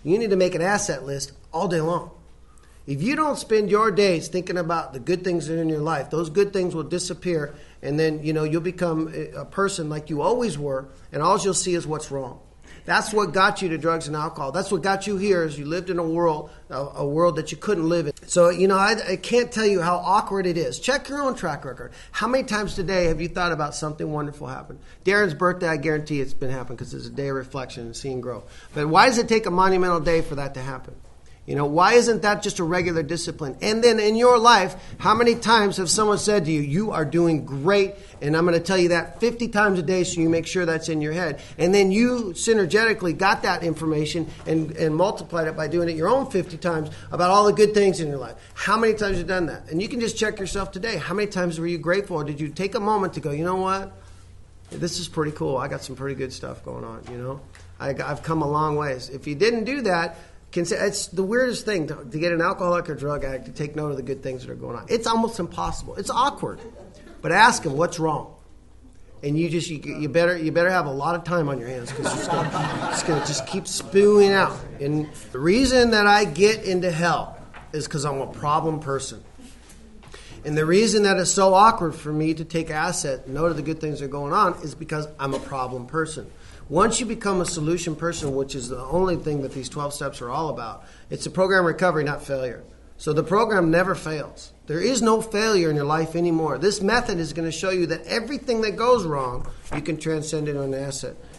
You need to make an asset list all day long. If you don't spend your days thinking about the good things that are in your life, those good things will disappear, and then you'll become a person like you always were, and all you'll see is what's wrong. That's what got you to drugs and alcohol. That's what got you here, is you lived in a world that you couldn't live in. So, I can't tell you how awkward it is. Check your own track record. How many times today have you thought about something wonderful happen? Darren's birthday, I guarantee it's been happening because it's a day of reflection and seeing growth. But why does it take a monumental day for that to happen? Why isn't that just a regular discipline? And then in your life, how many times have someone said to you, you are doing great, and I'm going to tell you that 50 times a day so you make sure that's in your head. And then you synergetically got that information and multiplied it by doing it your own 50 times about all the good things in your life. How many times have you done that? And you can just check yourself today. How many times were you grateful? Or did you take a moment to go, you know what? This is pretty cool. I got some pretty good stuff going on, I've come a long ways. If you didn't do that, it's the weirdest thing to get an alcoholic or drug addict to take note of the good things that are going on. It's almost impossible. It's awkward. But ask him what's wrong. And you better have a lot of time on your hands, because it's going to just keep spewing out. And the reason that I get into hell is because I'm a problem person. And the reason that it's so awkward for me to take asset, note of the good things that are going on, is because I'm a problem person. Once you become a solution person, which is the only thing that these 12 steps are all about, it's a program recovery, not failure. So the program never fails. There is no failure in your life anymore. This method is going to show you that everything that goes wrong, you can transcend into an asset.